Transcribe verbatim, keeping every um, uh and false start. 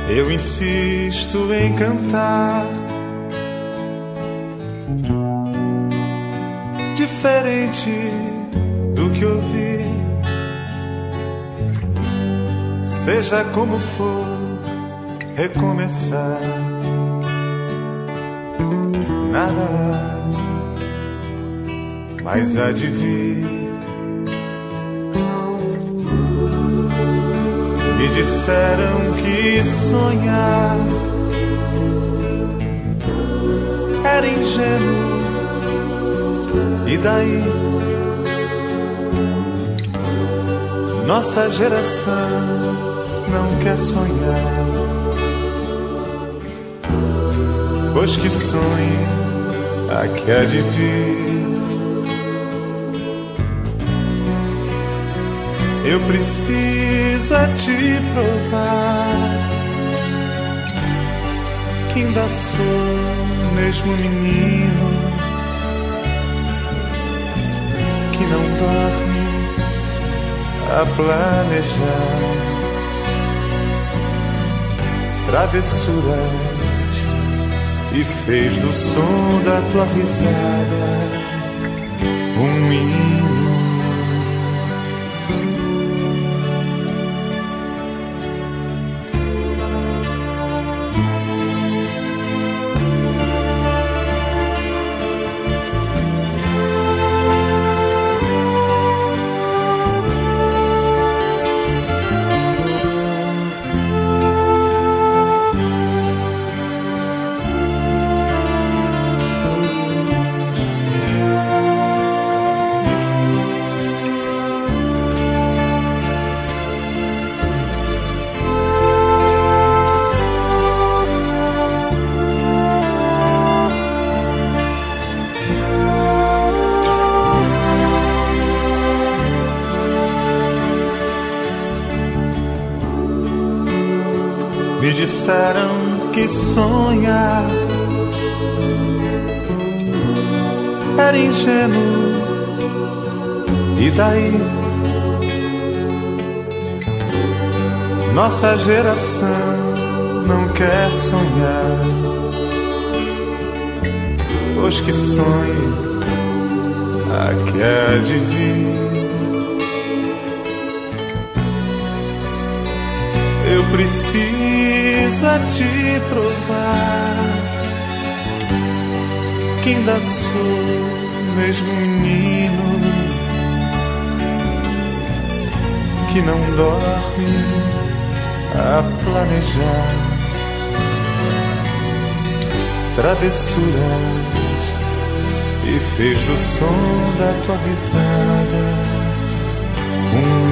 Eu insisto em cantar diferente do que ouvi. Seja como for, recomeçar. Nada mais há de vir. Me disseram que sonhar era ingênuo. E daí? Nossa geração não quer sonhar, pois que sonhe a que há de vir. Eu preciso é te provar que ainda sou mesmo menino que não dorme a planejar travessuras e fez do som da tua risada um hino. Me disseram que sonhar era ingênuo. E daí? Nossa geração não quer sonhar, pois que sonhe a que há de vir. Eu preciso a te provar que ainda sou mesmo menino que não dorme a planejar travessuras e fez do som da tua risada um